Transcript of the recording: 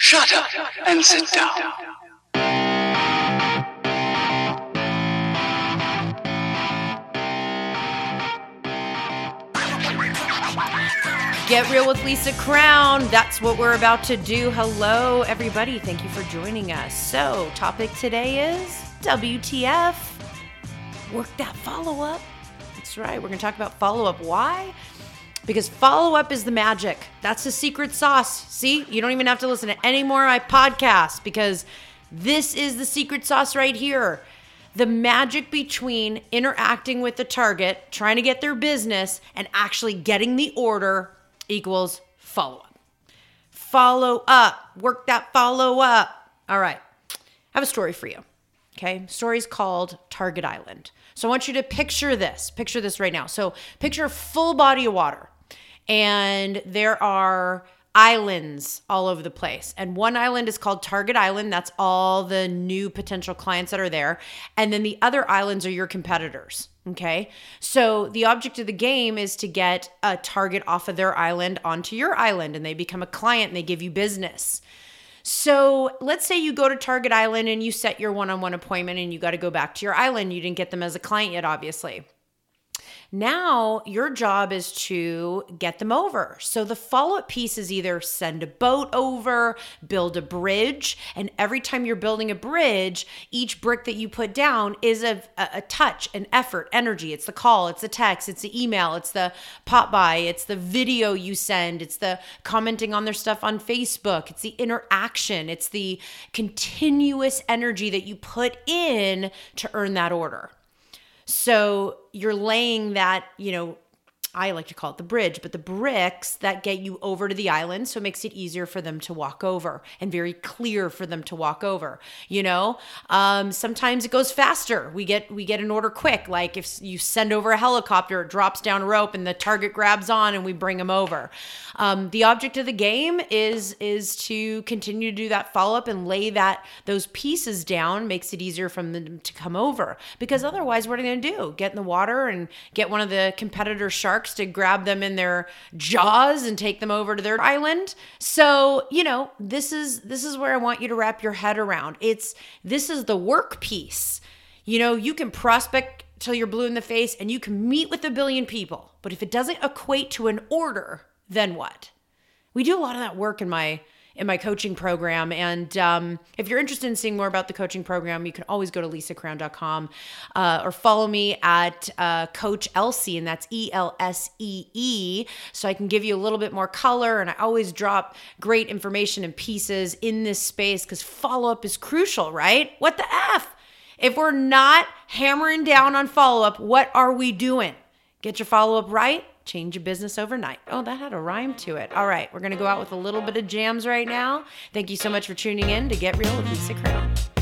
Shut up and sit down. Get Real with Lisa Crown. That's what we're about to do. Hello, everybody. Thank you for joining us. So, topic today is WTF. Work that follow-up. That's right. We're going to talk about follow-up. Why? Because follow-up is the magic. That's the secret sauce. See? You don't even have to listen to any more of my podcasts because this is the secret sauce right here. The magic between interacting with the target, trying to get their business, and actually getting the order equals follow-up. Follow up. Work that follow-up. All right. I have a story for you. Okay. Story's called Target Island. So I want you to picture this. Picture this right now. So picture a full body of water. And there are islands all over the place. And one island is called Target Island. That's all the new potential clients that are there. And then the other islands are your competitors. Okay. So the object of the game is to get a target off of their island onto your island, and they become a client and they give you business. So let's say you go to Target Island and you set your one-on-one appointment and you got to go back to your island. You didn't get them as a client yet, obviously. Now your job is to get them over. So the follow-up piece is either send a boat over, build a bridge, and every time you're building a bridge, each brick that you put down is a touch, an effort, energy. It's the call, it's the text, it's the email, it's the pop by, it's the video you send, it's the commenting on their stuff on Facebook, it's the interaction, it's the continuous energy that you put in to earn that order. So you're laying that, I like to call it the bridge, but the bricks that get you over to the island. So it makes it easier for them to walk over and very clear for them to walk over. Sometimes it goes faster. We get an order quick. Like if you send over a helicopter, it drops down a rope and the target grabs on and we bring them over. The object of the game is to continue to do that follow-up and lay those pieces down. Makes it easier for them to come over, because otherwise what are they going to do? Get in the water and get one of the competitor sharks to grab them in their jaws and take them over to their island. So, this is where I want you to wrap your head around. This is the work piece. You can prospect till you're blue in the face and you can meet with 1 billion people, but if it doesn't equate to an order, then what? We do a lot of that work in my coaching program. And if you're interested in seeing more about the coaching program, you can always go to lisacrown.com or follow me at Coach Elsee, and that's ELSEE, so I can give you a little bit more color. And I always drop great information and pieces in this space because follow-up is crucial, right? What the F? If we're not hammering down on follow-up, what are we doing? Get your follow-up right. Change your business overnight. Oh, that had a rhyme to it. All right, we're going to go out with a little bit of jams right now. Thank you so much for tuning in to Get Real with Lisa Crown.